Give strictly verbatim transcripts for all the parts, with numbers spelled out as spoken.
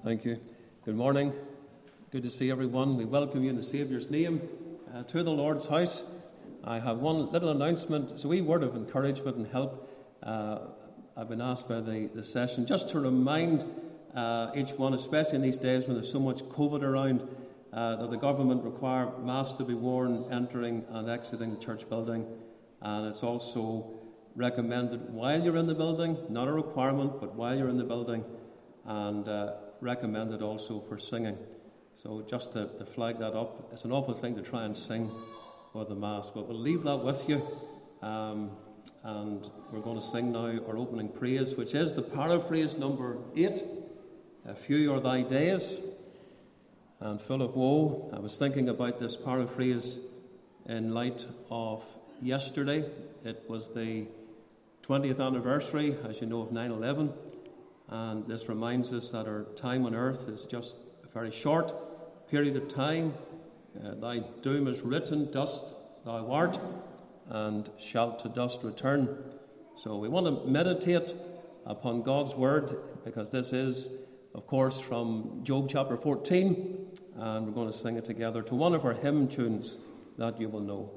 Thank you. Good morning. Good to see everyone. We welcome you in the Saviour's name uh, to the Lord's house. I have one little announcement. It's a wee word of encouragement and help. Uh, I've been asked by the, the session just to remind uh, each one, especially in these days when there's so much COVID around, uh, that the government require masks to be worn entering and exiting the church building. And it's also recommended while you're in the building, not a requirement, but while you're in the building, and uh, recommended also for singing. So just to, to flag that up, it's an awful thing to try and sing with the mask, but we'll leave that with you. Um, and we're going to sing now our opening praise, which is the paraphrase number eight. A few are thy days, and full of woe. I was thinking about this paraphrase in light of yesterday. It was the twentieth anniversary, as you know, of nine eleven. And this reminds us that our time on earth is just a very short period of time. Uh, thy doom is written, dust thou art, and shalt to dust return. So we want to meditate upon God's word, because this is, of course, from Job chapter fourteen, and we're going to sing it together to one of our hymn tunes that you will know.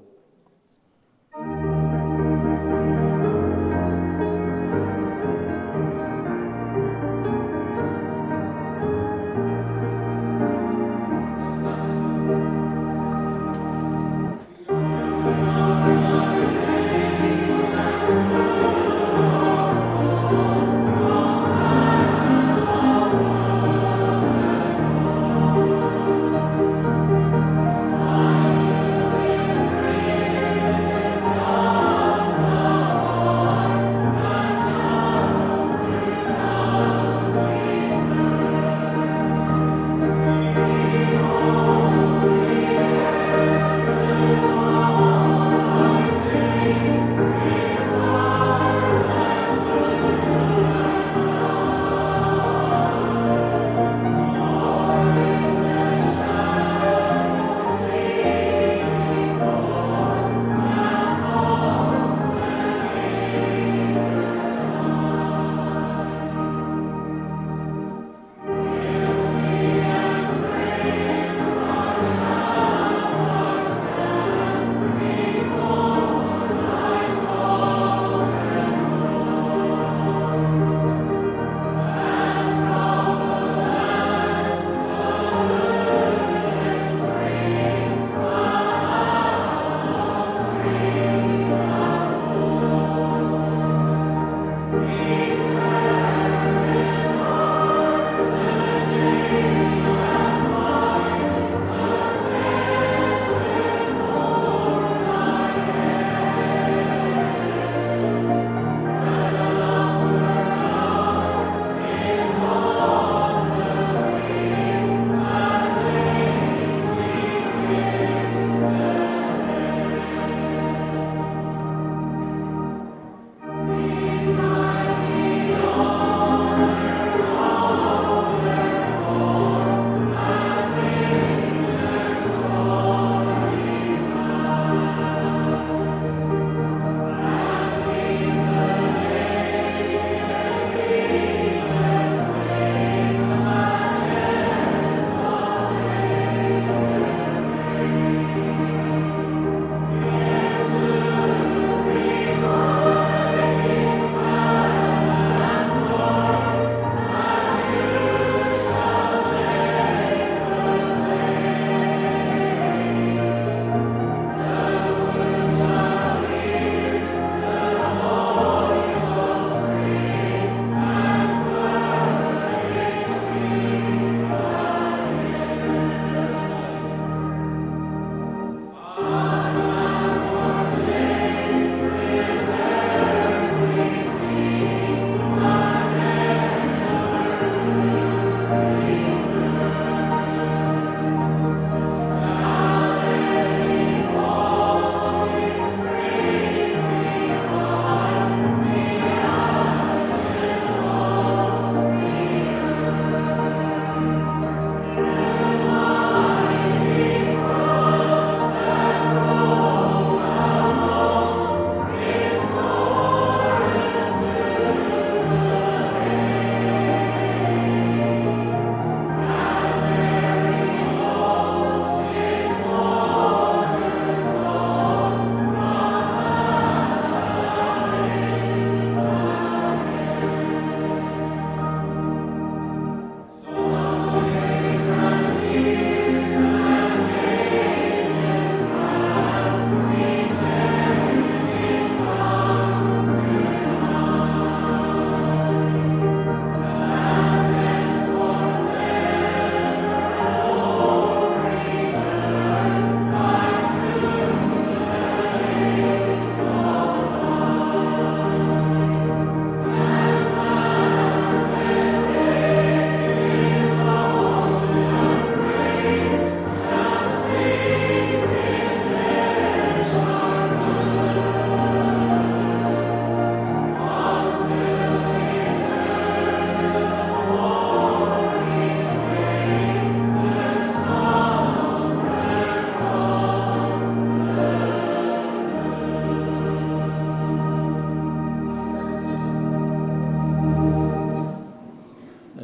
Thank you.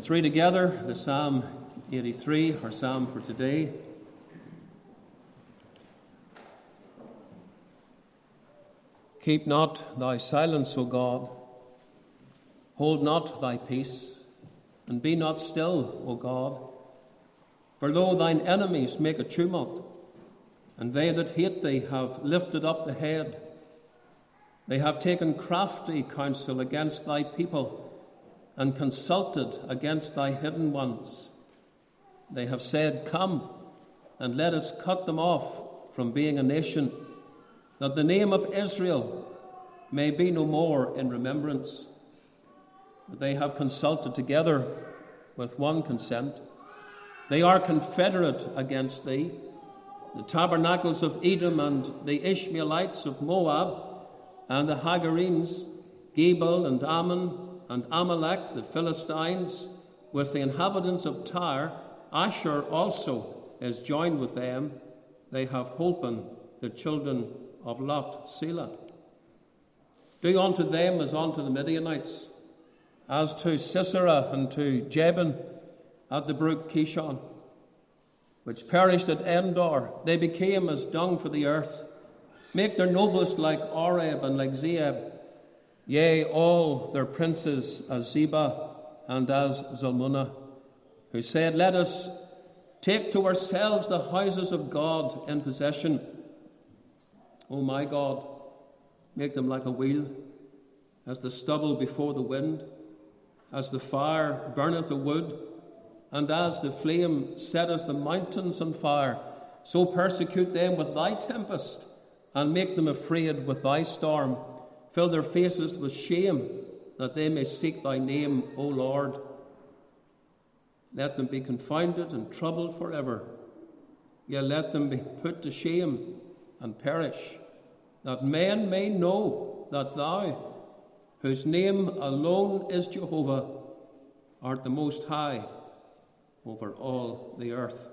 Let's read together the Psalm eighty-three, our psalm for today. Keep not thy silence, O God. Hold not thy peace, and be not still, O God. For lo, thine enemies make a tumult, and they that hate thee have lifted up the head. They have taken crafty counsel against thy people, and consulted against thy hidden ones. They have said, Come, and let us cut them off from being a nation, that the name of Israel may be no more in remembrance. But they have consulted together with one consent. They are confederate against thee, the tabernacles of Edom and the Ishmaelites of Moab, and the Hagarenes, Gebal and Ammon, and Amalek, the Philistines, with the inhabitants of Tyre. Asher also is joined with them. They have holpen the children of Lot, Selah. Do unto them as unto the Midianites, as to Sisera and to Jabin at the brook Kishon, which perished at Endor. They became as dung for the earth. Make their noblest like Oreb and like Zeeb, yea, all their princes as Zebah and as Zalmunna, who said, Let us take to ourselves the houses of God in possession. O my God, make them like a wheel, as the stubble before the wind, as the fire burneth the wood, and as the flame setteth the mountains on fire, so persecute them with thy tempest, and make them afraid with thy storm. Fill their faces with shame, that they may seek thy name, O Lord. Let them be confounded and troubled forever. Yea, let them be put to shame and perish, that men may know that thou, whose name alone is Jehovah, art the Most High over all the earth.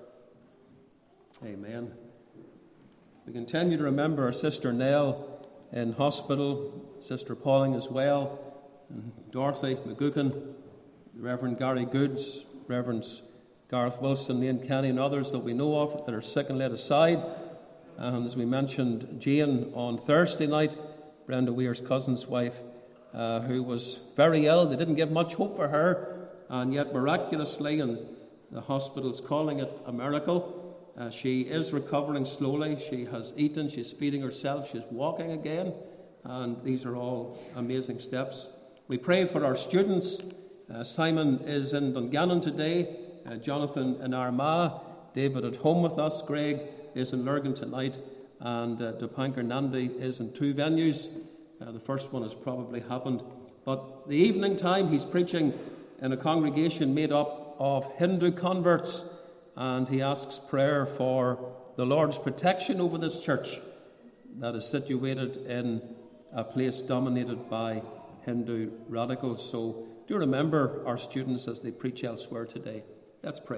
Amen. We continue to remember our sister Nell in hospital, Sister Pauling as well, and Dorothy McGuckin, Reverend Gary Goods, Reverends Gareth Wilson, Ian Kenny, and others that we know of that are sick and laid aside. And as we mentioned, Jane on Thursday night, Brenda Weir's cousin's wife, uh, who was very ill. They didn't give much hope for her, and yet miraculously, and the hospital's calling it a miracle, uh, she is recovering slowly. She has eaten, she's feeding herself, she's walking again, and these are all amazing steps. We pray for our students. Uh, Simon is in Dungannon today, uh, Jonathan in Armagh, David at home with us, Greg is in Lurgan tonight, and uh, Dipankar Nandi is in two venues. Uh, the first one has probably happened. But the evening time, he's preaching in a congregation made up of Hindu converts, and he asks prayer for the Lord's protection over this church that is situated in a place dominated by Hindu radicals. So do remember our students as they preach elsewhere today. Let's pray.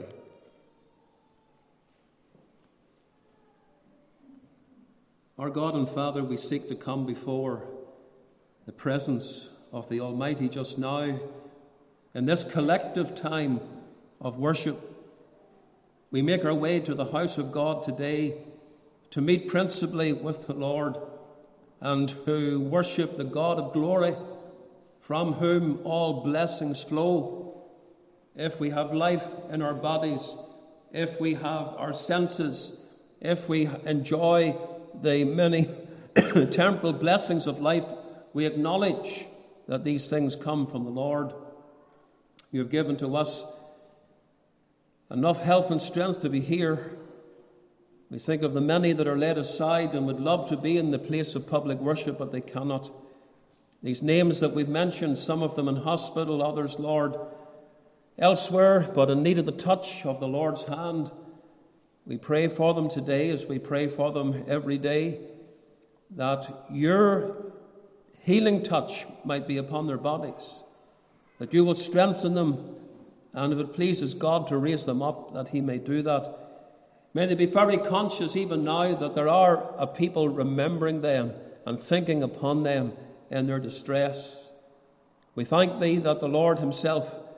Our God and Father, we seek to come before the presence of the Almighty just now in this collective time of worship. We make our way to the house of God today to meet principally with the Lord and to worship the God of glory, from whom all blessings flow. If we have life in our bodies, if we have our senses, if we enjoy the many temporal blessings of life, we acknowledge that these things come from the Lord. You have given to us enough health and strength to be here. We think of the many that are laid aside and would love to be in the place of public worship, but they cannot. These names that we've mentioned, some of them in hospital, others, Lord, elsewhere, but in need of the touch of the Lord's hand. We pray for them today as we pray for them every day, that your healing touch might be upon their bodies, that you will strengthen them, and if it pleases God to raise them up, that he may do that. May they be very conscious even now that there are a people remembering them and thinking upon them in their distress. We thank thee that the Lord himself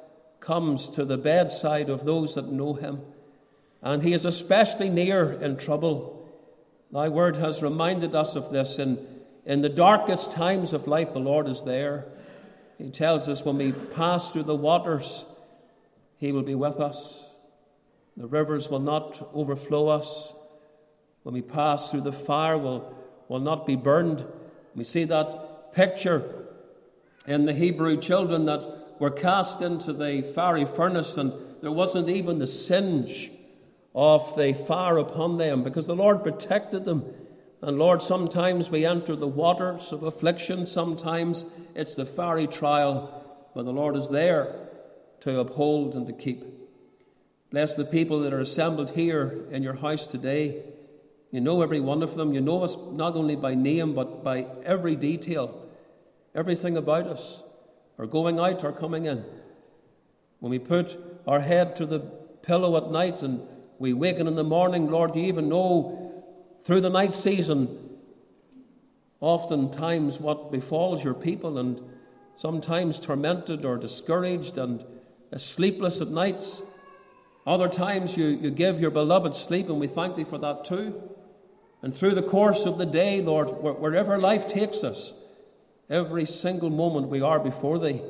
comes to the bedside of those that know him. And he is especially near in trouble. Thy word has reminded us of this. In, in the darkest times of life, the Lord is there. He tells us when we pass through the waters, he will be with us. The rivers will not overflow us. When we pass through the fire, we'll, will not be burned. We see that picture in the Hebrew children that were cast into the fiery furnace, and there wasn't even the singe of the fire upon them, because the Lord protected them. And Lord, sometimes we enter the waters of affliction, sometimes it's the fiery trial, but the Lord is there to uphold and to keep. Bless the people that are assembled here in your house today. You know every one of them. You know us not only by name, but by every detail, everything about us, our going out, our coming in. When we put our head to the pillow at night and we waken in the morning, Lord, you even know through the night season oftentimes what befalls your people, and sometimes tormented or discouraged and sleepless at nights. Other times you, you give your beloved sleep, and we thank thee for that too. And through the course of the day, Lord, wherever life takes us, every single moment we are before thee.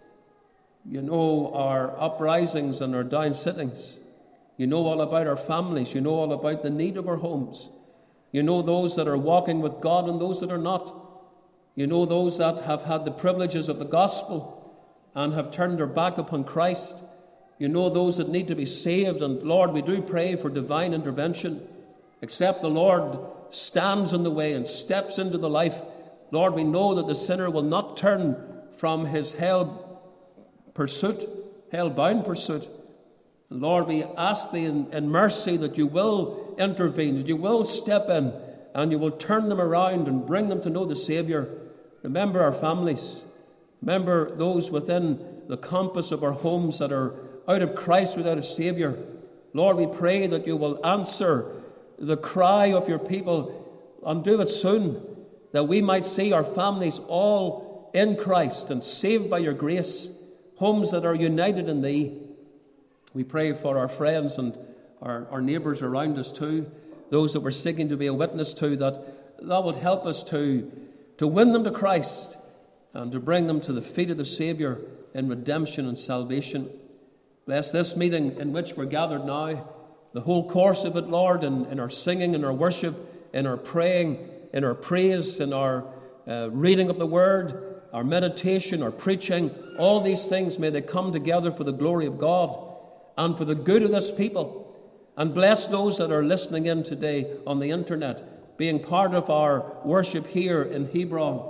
You know our uprisings and our down-sittings. You know all about our families. You know all about the need of our homes. You know those that are walking with God and those that are not. You know those that have had the privileges of the gospel and have turned their back upon Christ. You know those that need to be saved. And Lord, we do pray for divine intervention. Except the Lord stands in the way and steps into the life, Lord, we know that the sinner will not turn from his hell pursuit, hell-bound pursuit. And Lord, we ask thee in, in mercy that you will intervene, that you will step in, and you will turn them around and bring them to know the Saviour. Remember our families. Remember those within the compass of our homes that are out of Christ without a Saviour. Lord, we pray that you will answer the cry of your people, and do it soon, that we might see our families all in Christ and saved by your grace, homes that are united in thee. We pray for our friends and our, our neighbours around us too, those that we're seeking to be a witness to, that that would help us to, to win them to Christ and to bring them to the feet of the Saviour in redemption and salvation. Bless this meeting in which we're gathered now, the whole course of it, Lord, in, in our singing, in our worship, in our praying, in our praise, in our uh, reading of the Word, our meditation, our preaching. All these things, may they come together for the glory of God and for the good of this people. And bless those that are listening in today on the internet, being part of our worship here in Hebron.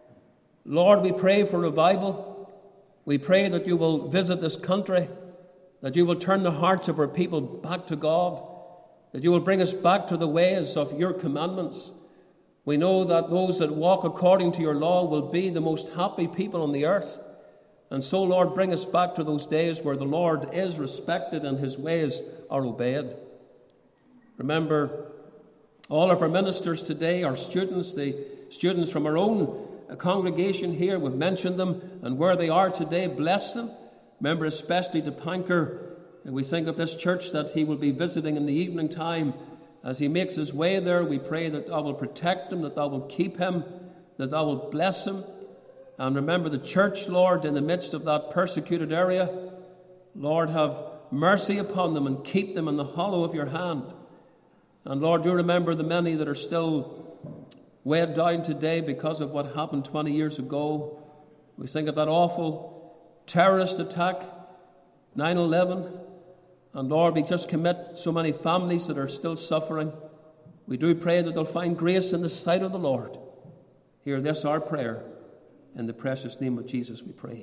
Lord, we pray for revival. We pray that you will visit this country, that you will turn the hearts of our people back to God, that you will bring us back to the ways of your commandments. We know that those that walk according to your law will be the most happy people on the earth. And so, Lord, bring us back to those days where the Lord is respected and his ways are obeyed. Remember all of our ministers today, our students, the students from our own congregation here. We've mentioned them, and where they are today, bless them. Remember especially to Panker, and we think of this church that he will be visiting in the evening time. As he makes his way there, we pray that thou will protect him, that thou will keep him, that thou will bless him. And remember the church, Lord, in the midst of that persecuted area. Lord, have mercy upon them and keep them in the hollow of your hand. And Lord, you remember the many that are still weighed down today because of what happened twenty years ago. We think of that awful terrorist attack, nine eleven. And Lord, we just commit so many families that are still suffering. We do pray that they'll find grace in the sight of the Lord. Hear this, our prayer. In the precious name of Jesus we pray.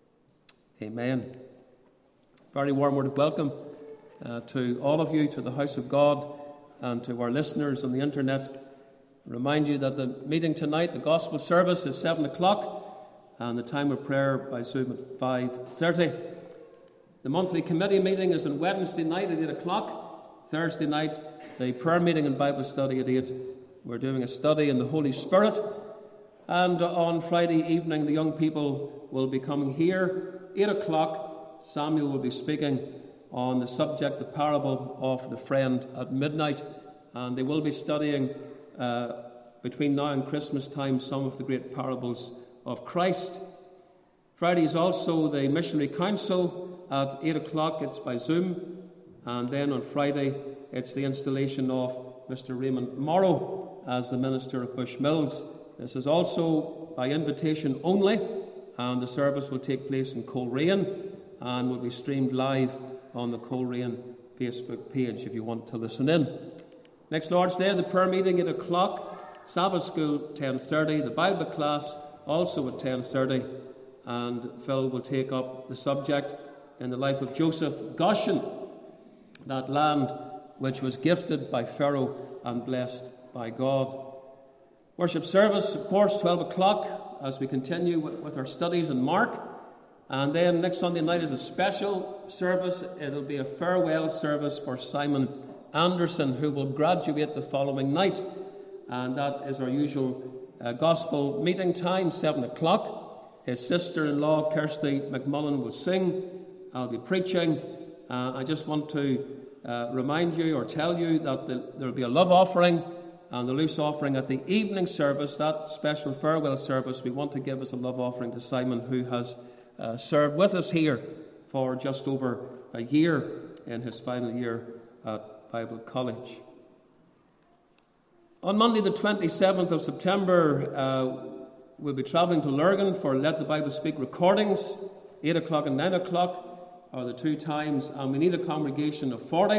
Amen. Very warm word of welcome uh, to all of you, to the house of God, and to our listeners on the internet. I remind you that the meeting tonight, the gospel service, is seven o'clock, and the time of prayer by Zoom at five thirty. The monthly committee meeting is on Wednesday night at eight o'clock. Thursday night, the prayer meeting and Bible study at eight. We're doing a study in the Holy Spirit. And on Friday evening, the young people will be coming here, eight o'clock, Samuel will be speaking on the subject, the parable of the friend at midnight. And they will be studying uh, between now and Christmas time some of the great parables of Christ. Friday is also the Missionary Council at eight o'clock. It's by Zoom. And then on Friday, it's the installation of Mister Raymond Morrow as the minister of Bushmills. This is also by invitation only, and the service will take place in Coleraine and will be streamed live on the Coleraine Facebook page if you want to listen in. Next Lord's Day, the prayer meeting at eight o'clock, Sabbath school ten thirty, the Bible class also at ten thirty, and Phil will take up the subject in the life of Joseph Goshen, that land which was gifted by Pharaoh and blessed by God. Worship service, of course, twelve o'clock as we continue with our studies in Mark. And then next Sunday night is a special service. It'll be a farewell service for Simon Anderson, who will graduate the following night. And that is our usual uh, gospel meeting time, seven o'clock. His sister-in-law, Kirsty McMullen, will sing. I'll be preaching. Uh, I just want to uh, remind you or tell you that the, there will be a love offering and the loose offering at the evening service. That special farewell service we want to give as a love offering to Simon, who has uh, served with us here for just over a year in his final year at Bible College. On Monday the twenty-seventh of September, uh, we'll be travelling to Lurgan for Let the Bible Speak recordings. eight o'clock and nine o'clock are the two times, and we need a congregation of forty.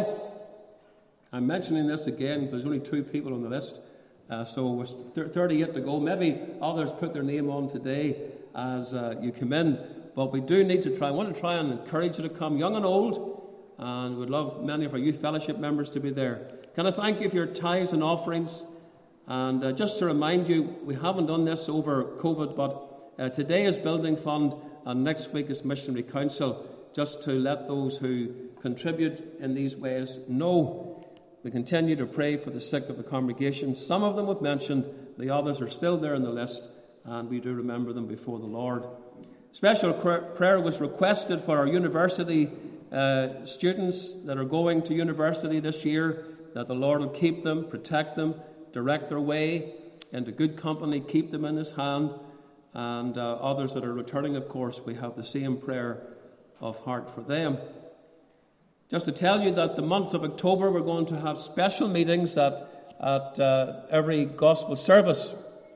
I'm mentioning this again because there's only two people on the list, uh, so with thirty-eight to go. Maybe others put their name on today as uh, you come in, but we do need to try. I want to try and encourage you to come, young and old, and we'd love many of our youth fellowship members to be there. Can I thank you for your tithes and offerings? And uh, just to remind you, we haven't done this over COVID, but uh, today is Building Fund and next week is Missionary Council, just to let those who contribute in these ways know. We continue to pray for the sick of the congregation. Some of them we've mentioned, the others are still there on the list, and we do remember them before the Lord. Special prayer was requested for our university uh, students that are going to university this year, that the Lord will keep them, protect them, direct their way into good company, keep them in his hand. And uh, others that are returning, of course, we have the same prayer of heart for them. Just to tell you that the month of October we're going to have special meetings at, at uh, every gospel service.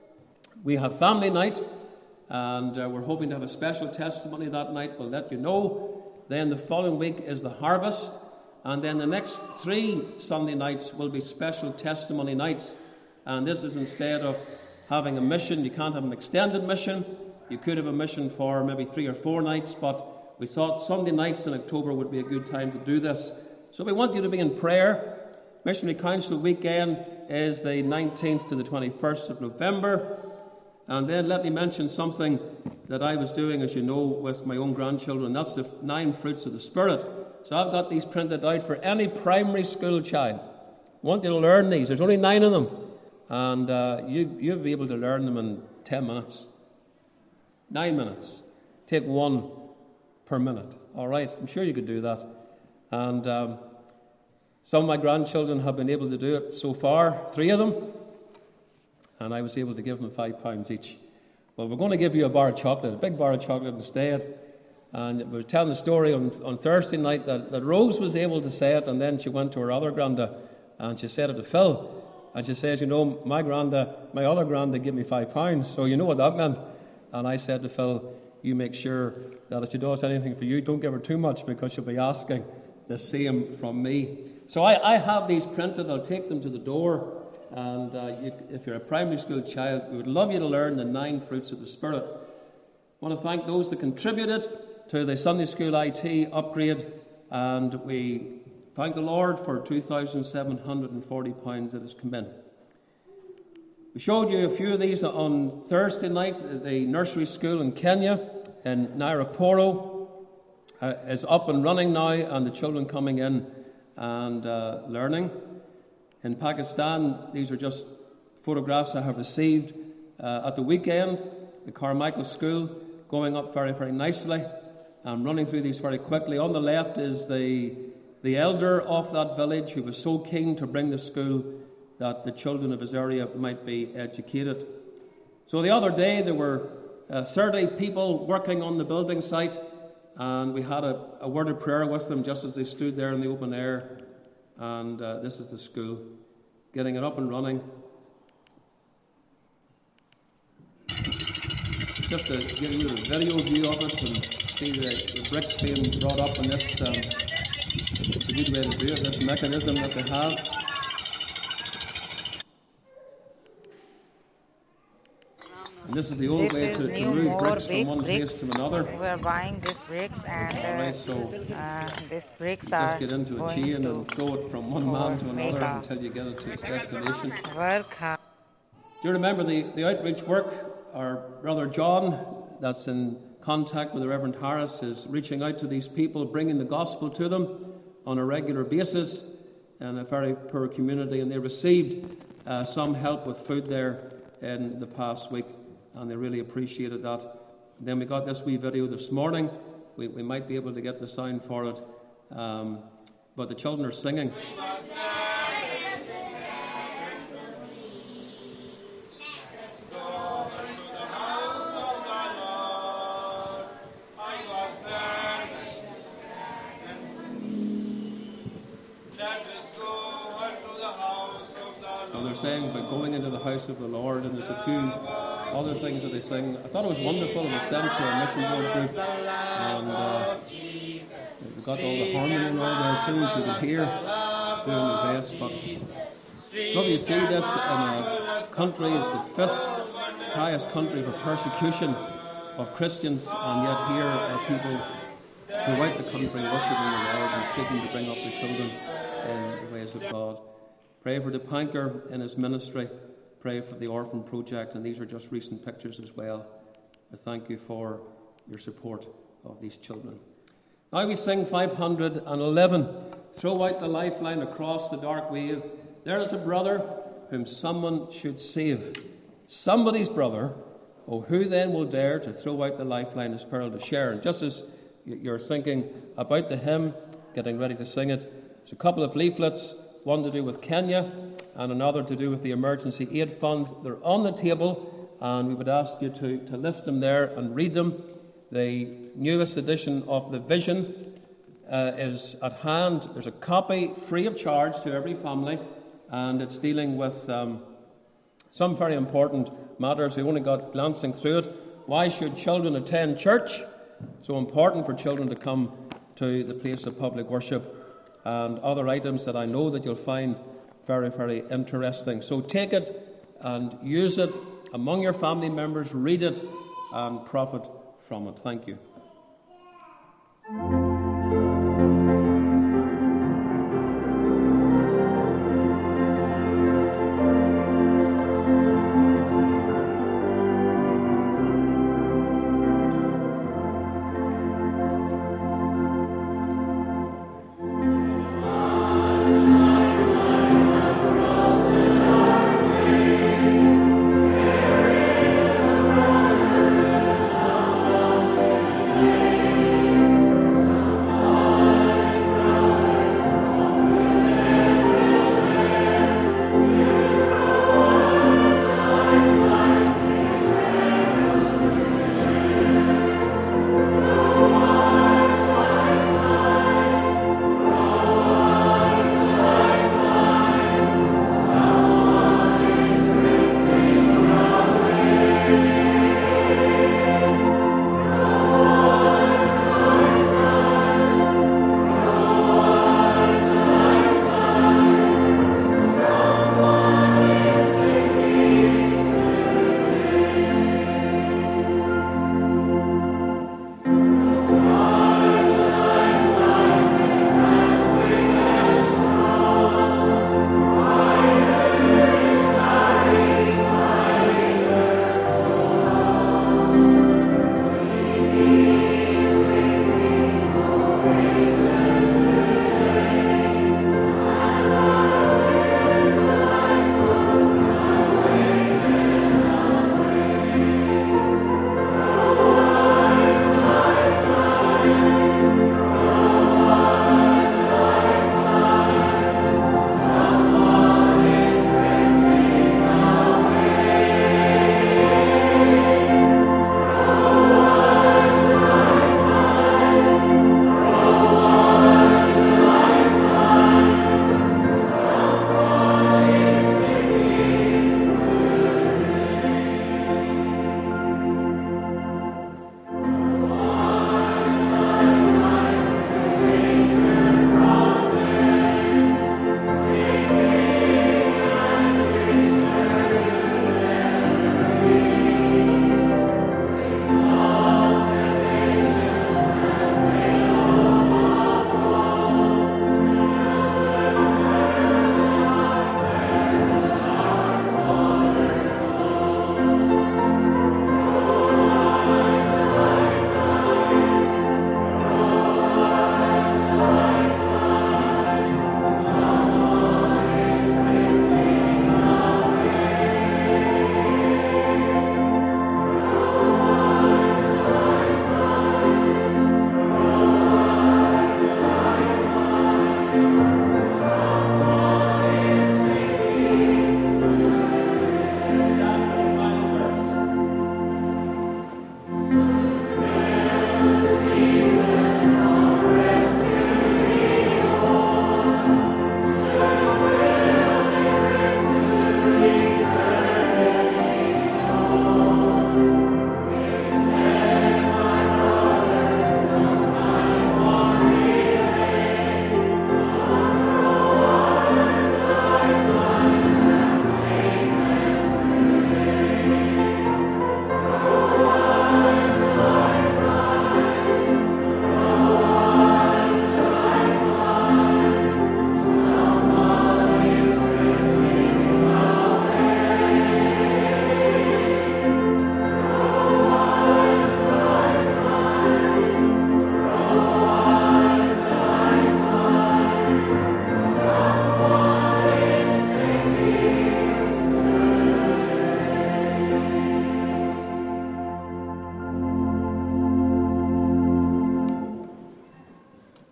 We have family night, and uh, we're hoping to have a special testimony that night. We'll let you know. Then the following week is the harvest, and then the next three Sunday nights will be special testimony nights. And this is instead of having a mission. You can't have an extended mission. You could have a mission for maybe three or four nights, but we thought Sunday nights in October would be a good time to do this. So we want you to be in prayer. Missionary Council weekend is the nineteenth to the twenty-first of November. And then let me mention something that I was doing, as you know, with my own grandchildren. That's the nine fruits of the Spirit. So I've got these printed out for any primary school child. I want you to learn these. There's only nine of them. And uh, you, you'll be able to learn them in ten minutes. Nine minutes. Take one per minute. All right, I'm sure you could do that. And um, some of my grandchildren have been able to do it so far, three of them, and I was able to give them five pounds each. Well, we're going to give you a bar of chocolate, a big bar of chocolate instead. And we were telling the story on, on Thursday night that, that Rose was able to say it, and then she went to her other granda and she said it to Phil. And she says, you know, my granda, my other granda gave me five pounds, so you know what that meant. And I said to Phil, you make sure that if she does anything for you, don't give her too much, because she'll be asking the same from me. So I, I have these printed. I'll take them to the door. And uh, you, if you're a primary school child, we would love you to learn the nine fruits of the Spirit. I want to thank those that contributed to the Sunday School I T upgrade. And we thank the Lord for two thousand seven hundred forty pounds that has come in. We showed you a few of these on Thursday night. The nursery school in Kenya, in Nairaporo, uh, is up and running now, and the children coming in and uh, learning. In Pakistan, these are just photographs I have received uh, at the weekend. The Carmichael School going up very, very nicely. I'm running through these very quickly. On the left is the, the elder of that village who was so keen to bring the school that the children of his area might be educated. So the other day there were uh, thirty people working on the building site, and we had a, a word of prayer with them just as they stood there in the open air. And uh, this is the school, getting it up and running. Just to give you a video view of it and see the, the bricks being brought up in this, um, it's a good way to do it, this mechanism that they have. And this is the old This way is to, to new, move more bricks from big one bricks. place to another. We are buying these bricks, and uh, Right, so uh, these bricks you are just get into a going chain to and throw it from one man to make another a until you get it to its destination. work hard. Do you remember the, the outreach work? Our brother John, that's in contact with the Reverend Harris, is reaching out to these people, bringing the gospel to them on a regular basis in a very poor community, and they received uh, some help with food there in the past week, and they really appreciated that. And then we got this wee video this morning. We, we might be able to get the sound for it, um, but the children are singing. So they're saying about going into the house of the Lord, and there's a few other things that they sing. I thought it was wonderful. It was sent to a mission board group, and uh, we got all the harmony and all their tunes you could hear doing the best. But love you see this in a country, it's the fifth highest country for persecution of Christians, and yet here are people throughout the country worshipping the Lord and seeking to bring up the children in the ways of God. Pray for Dipankar in his ministry. Pray for the Orphan Project, and these are just recent pictures as well. I thank you for your support of these children. Now we sing five hundred eleven. Throw out the lifeline across the dark wave. There is a brother whom someone should save. Somebody's brother. Oh, who then will dare to throw out the lifeline as peril to share? And just as you're thinking about the hymn, getting ready to sing it, there's a couple of leaflets, one to do with Kenya and another to do with the Emergency Aid Fund. They're on the table, and we would ask you to, to lift them there and read them. The newest edition of the Vision uh, is at hand. There's a copy free of charge to every family, and it's dealing with um, some very important matters. We only got glancing through it. Why should children attend church? So important for children to come to the place of public worship, and other items that I know that you'll find very, very interesting. So take it and use it among your family members, read it and profit from it. Thank you.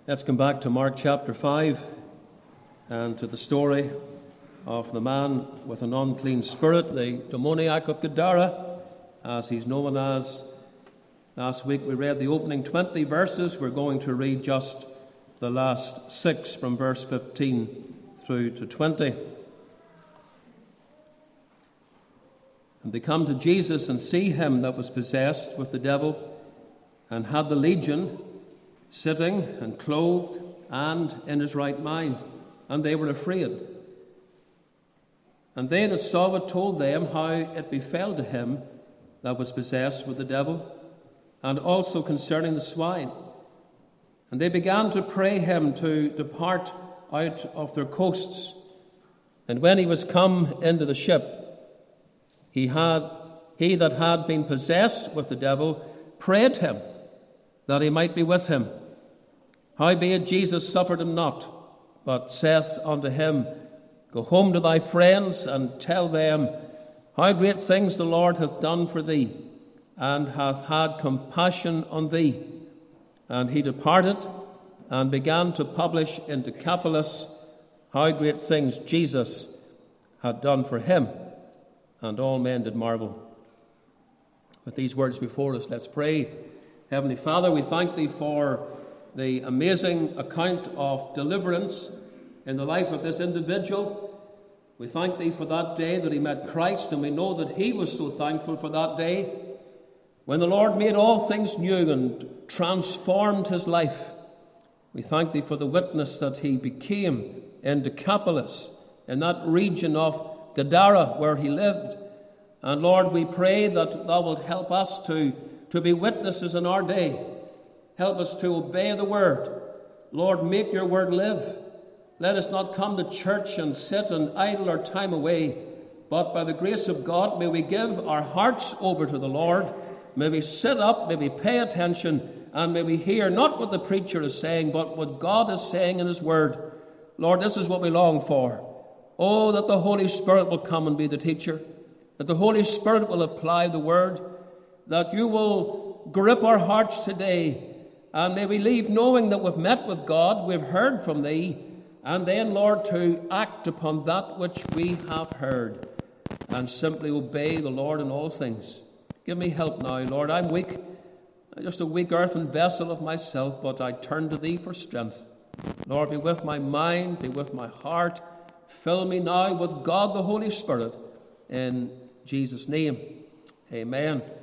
Let's come back to Mark chapter five and to the story of the man with an unclean spirit, the demoniac of Gadara, as he's known as. Last week we read the opening twenty verses. We're going to read just the last six from verse fifteen through to twenty. And they come to Jesus and see him that was possessed with the devil and had the legion, sitting and clothed and in his right mind, and they were afraid. And they that saw it told them how it befell to him that was possessed with the devil, and also concerning the swine. And they began to pray him to depart out of their coasts. And when he was come into the ship, he had he that had been possessed with the devil prayed him that he might be with him. Howbeit Jesus suffered him not, but saith unto him, Go home to thy friends, and tell them how great things the Lord hath done for thee, and hath had compassion on thee. And he departed, and began to publish in Decapolis how great things Jesus had done for him. And all men did marvel. With these words before us, let's pray. Heavenly Father, we thank thee for the amazing account of deliverance in the life of this individual. We thank thee for that day that he met Christ, and we know that he was so thankful for that day when the Lord made all things new and transformed his life. We thank thee for the witness that he became in Decapolis, in that region of Gadara where he lived. And Lord, we pray that thou wilt help us to, to be witnesses in our day. Help us to obey the word. Lord, make your word live. Let us not come to church and sit and idle our time away, but by the grace of God, may we give our hearts over to the Lord. May we sit up, may we pay attention, and may we hear not what the preacher is saying, but what God is saying in his word. Lord, this is what we long for. Oh, that the Holy Spirit will come and be the teacher, that the Holy Spirit will apply the word, that you will grip our hearts today, and may we leave knowing that we've met with God, we've heard from thee, and then, Lord, to act upon that which we have heard, and simply obey the Lord in all things. Give me help now, Lord. I'm weak, I'm just a weak earthen vessel of myself, but I turn to thee for strength. Lord, be with my mind, be with my heart. Fill me now with God the Holy Spirit, in Jesus' name. Amen. I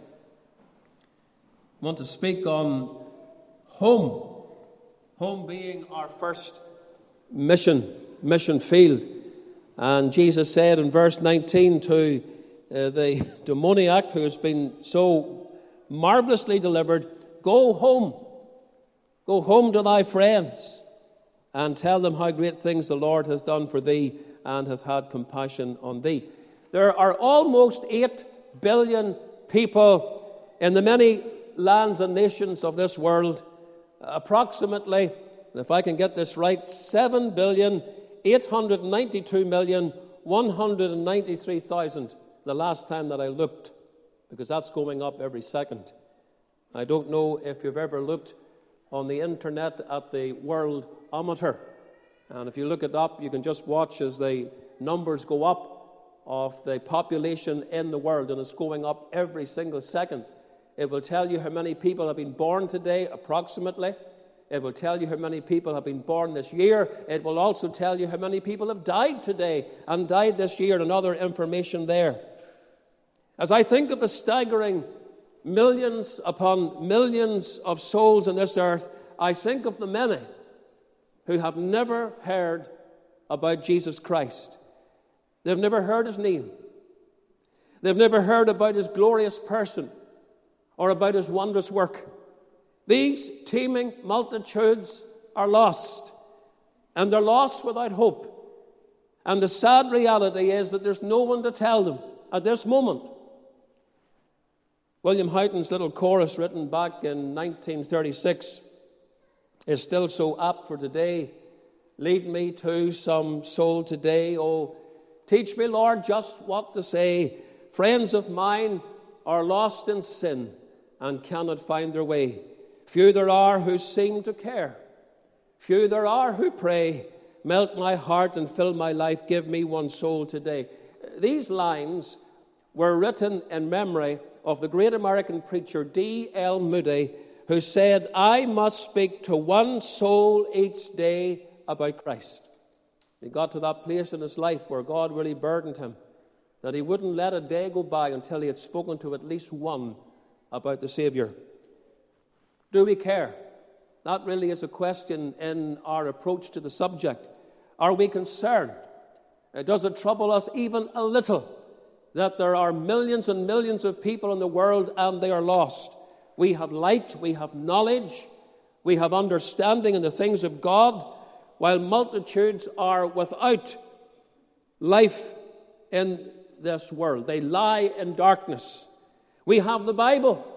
want to speak on home. Home being our first mission, mission field. And Jesus said in verse nineteen to uh, the demoniac who has been so marvelously delivered, Go home. Go home to thy friends, and tell them how great things the Lord hath done for thee, and hath had compassion on thee. There are almost eight billion people in the many lands and nations of this world. Approximately, if I can get this right, seven billion eight hundred ninety-two million one hundred ninety-three thousand the last time that I looked, because that's going up every second. I don't know if you've ever looked on the internet at the Worldometer. And if you look it up, you can just watch as the numbers go up of the population in the world, and it's going up every single second. It will tell you how many people have been born today, approximately. It will tell you how many people have been born this year. It will also tell you how many people have died today and died this year, and other information there. As I think of the staggering millions upon millions of souls on this earth, I think of the many who have never heard about Jesus Christ. They've never heard his name. They've never heard about his glorious person or about his wondrous work. These teeming multitudes are lost, and they're lost without hope. And the sad reality is that there's no one to tell them at this moment. William Houghton's little chorus, written back in nineteen thirty-six, is still so apt for today. Lead me to some soul today. Oh, teach me, Lord, just what to say. Friends of mine are lost in sin and cannot find their way. Few there are who seem to care. Few there are who pray, melt my heart and fill my life, give me one soul today. These lines were written in memory of the great American preacher D L Moody, who said, I must speak to one soul each day about Christ. He got to that place in his life where God really burdened him, that he wouldn't let a day go by until he had spoken to at least one about the Savior. Do we care? That really is a question in our approach to the subject. Are we concerned? Does it trouble us even a little that there are millions and millions of people in the world and they are lost? We have light, we have knowledge, we have understanding in the things of God, while multitudes are without life in this world. They lie in darkness. We have the Bible.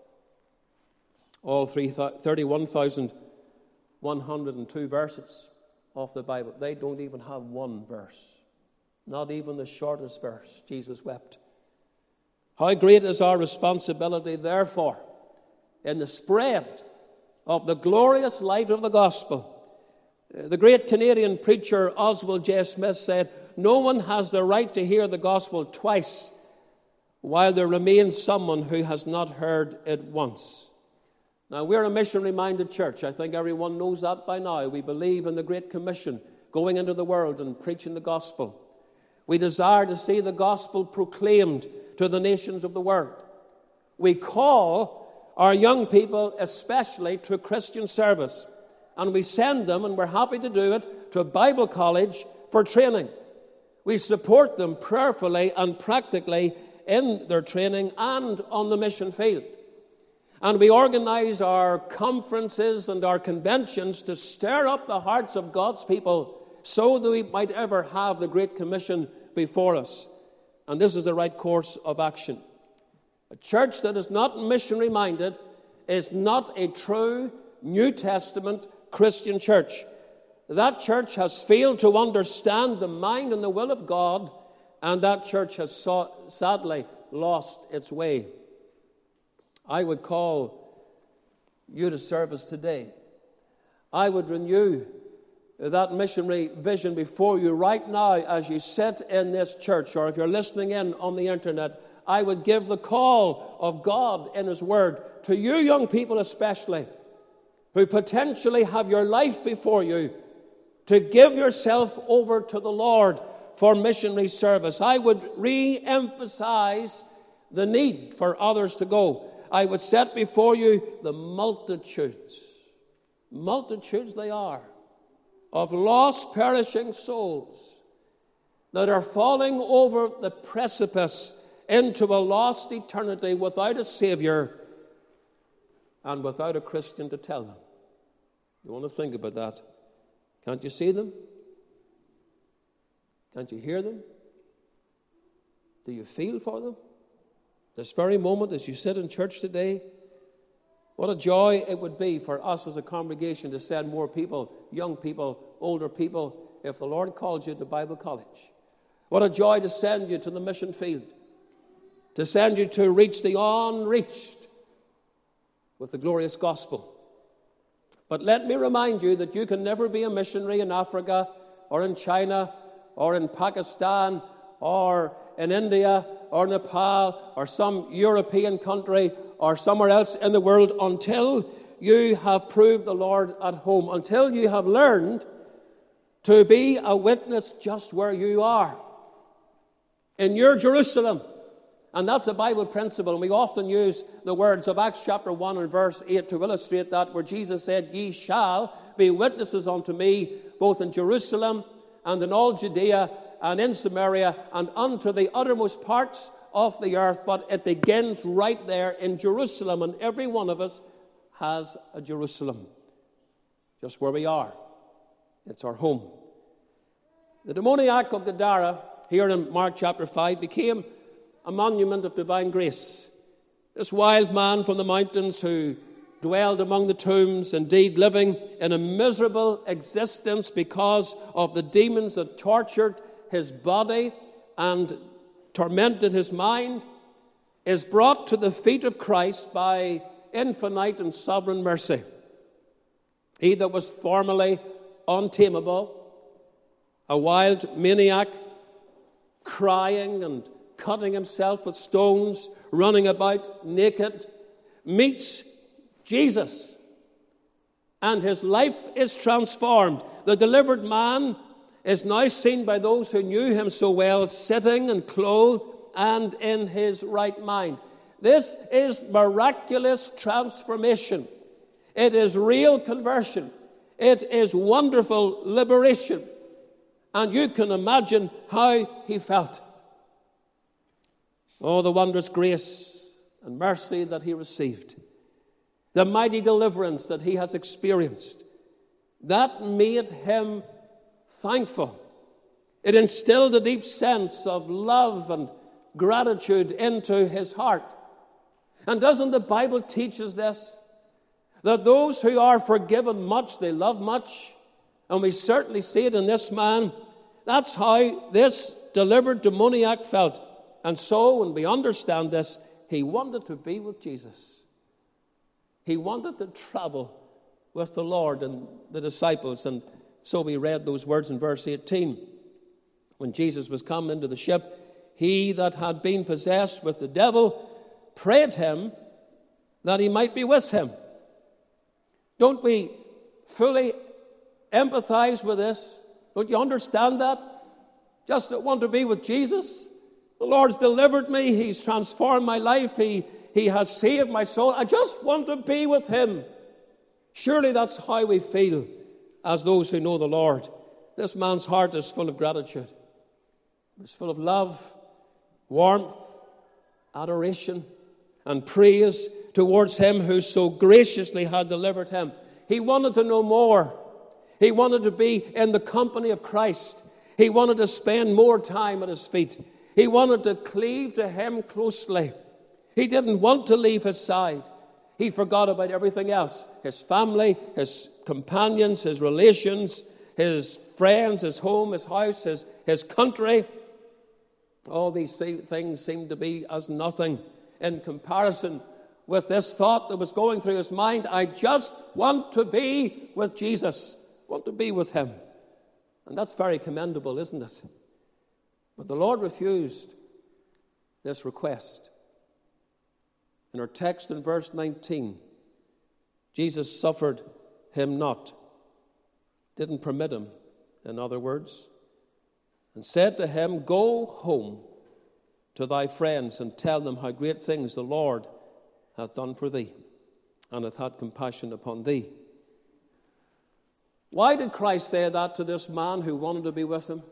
All thirty-one thousand one hundred two verses of the Bible. They don't even have one verse. Not even the shortest verse. Jesus wept. How great is our responsibility, therefore, in the spread of the glorious light of the gospel. The great Canadian preacher Oswald J. Smith said, no one has the right to hear the gospel twice while there remains someone who has not heard it once. Now, we're a missionary-minded church. I think everyone knows that by now. We believe in the Great Commission, going into the world and preaching the gospel. We desire to see the gospel proclaimed to the nations of the world. We call our young people especially to Christian service, and we send them, and we're happy to do it, to a Bible college for training. We support them prayerfully and practically in their training and on the mission field. And we organize our conferences and our conventions to stir up the hearts of God's people so that we might ever have the Great Commission before us. And this is the right course of action. A church that is not missionary-minded is not a true New Testament Christian church. That church has failed to understand the mind and the will of God, and that church has so, sadly lost its way. I would call you to service today. I would renew that missionary vision before you right now as you sit in this church, or if you're listening in on the internet. I would give the call of God in His Word to you young people especially, who potentially have your life before you, to give yourself over to the Lord for missionary service. I would re-emphasize the need for others to go. I would set before you the multitudes, multitudes they are, of lost, perishing souls that are falling over the precipice into a lost eternity without a Savior and without a Christian to tell them. You want to think about that? Can't you see them? Can't you hear them? Do you feel for them? This very moment as you sit in church today, what a joy it would be for us as a congregation to send more people, young people, older people, if the Lord calls you to Bible college. What a joy to send you to the mission field, to send you to reach the unreached with the glorious gospel. But let me remind you that you can never be a missionary in Africa or in China or in Pakistan or in India or Nepal or some European country or somewhere else in the world until you have proved the Lord at home, until you have learned to be a witness just where you are, in your Jerusalem. And that's a Bible principle, and we often use the words of Acts chapter one and verse eight to illustrate that, where Jesus said, "Ye shall be witnesses unto me, both in Jerusalem and in all Judea and in Samaria and unto the uttermost parts of the earth." But it begins right there in Jerusalem, and every one of us has a Jerusalem, just where we are. It's our home. The demoniac of Gadara, here in Mark chapter five, became a monument of divine grace. This wild man from the mountains who dwelled among the tombs, indeed living in a miserable existence because of the demons that tortured his body and tormented his mind, is brought to the feet of Christ by infinite and sovereign mercy. He that was formerly untamable, a wild maniac, crying and cutting himself with stones, running about naked, meets Jesus, and his life is transformed. The delivered man is now seen by those who knew him so well, sitting and clothed and in his right mind. This is miraculous transformation. It is real conversion. It is wonderful liberation. And you can imagine how he felt. Oh, the wondrous grace and mercy that he received. The mighty deliverance that he has experienced. That made him thankful. It instilled a deep sense of love and gratitude into his heart. And doesn't the Bible teach us this? That those who are forgiven much, they love much. And we certainly see it in this man. That's how this delivered demoniac felt. And so, when we understand this, he wanted to be with Jesus. He wanted to travel with the Lord and the disciples. And so we read those words in verse eighteen. When Jesus was come into the ship, he that had been possessed with the devil prayed him that he might be with him. Don't we fully empathize with this? Don't you understand that? Just want to be with Jesus. The Lord's delivered me. He's transformed my life. He, he has saved my soul. I just want to be with him. Surely that's how we feel as those who know the Lord. This man's heart is full of gratitude. It's full of love, warmth, adoration, and praise towards him who so graciously had delivered him. He wanted to know more. He wanted to be in the company of Christ. He wanted to spend more time at his feet. He wanted to cleave to him closely. He didn't want to leave his side. He forgot about everything else. His family, his companions, his relations, his friends, his home, his house, his, his country. All these things seemed to be as nothing in comparison with this thought that was going through his mind. I just want to be with Jesus. I want to be with him. And that's very commendable, isn't it? But the Lord refused this request. In our text in verse nineteen, Jesus suffered him not, didn't permit him, in other words, and said to him, go home to thy friends and tell them how great things the Lord hath done for thee, and hath had compassion upon thee. Why did Christ say that to this man who wanted to be with him?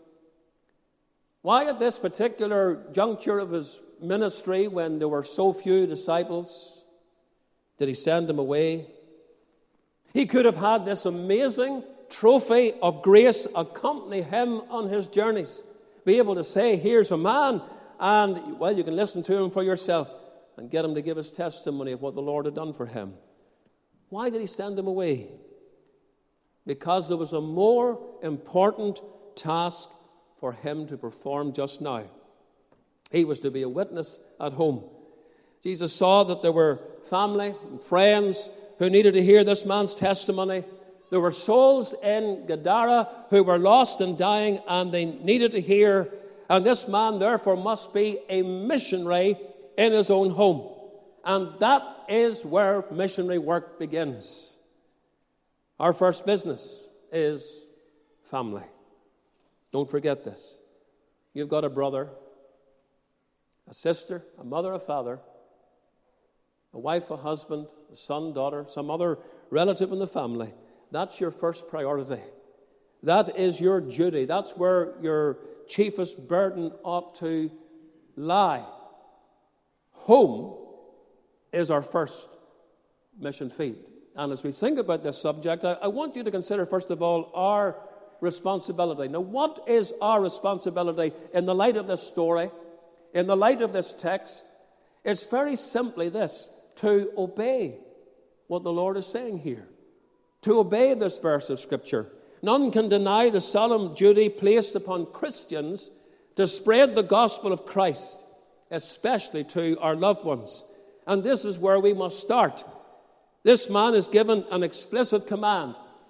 Why at this particular juncture of his ministry, when there were so few disciples, did he send him away? He could have had this amazing trophy of grace accompany him on his journeys. Be able to say, here's a man, and, well, you can listen to him for yourself and get him to give his testimony of what the Lord had done for him. Why did he send him away? Because there was a more important task for him to perform just now. He was to be a witness at home. Jesus saw that there were family and friends who needed to hear this man's testimony. There were souls in Gadara who were lost and dying, and they needed to hear. And this man, therefore, must be a missionary in his own home. And that is where missionary work begins. Our first business is family. Don't forget this. You've got a brother, a sister, a mother, a father, a wife, a husband, a son, daughter, some other relative in the family. That's your first priority. That is your duty. That's where your chiefest burden ought to lie. Home is our first mission field. And as we think about this subject, I, I want you to consider, first of all, our responsibility. Now, what is our responsibility in the light of this story, in the light of this text? It's very simply this: to obey what the Lord is saying here. To obey this verse of Scripture. None can deny the solemn duty placed upon Christians to spread the gospel of Christ, especially to our loved ones. And this is where we must start. This man is given an explicit command.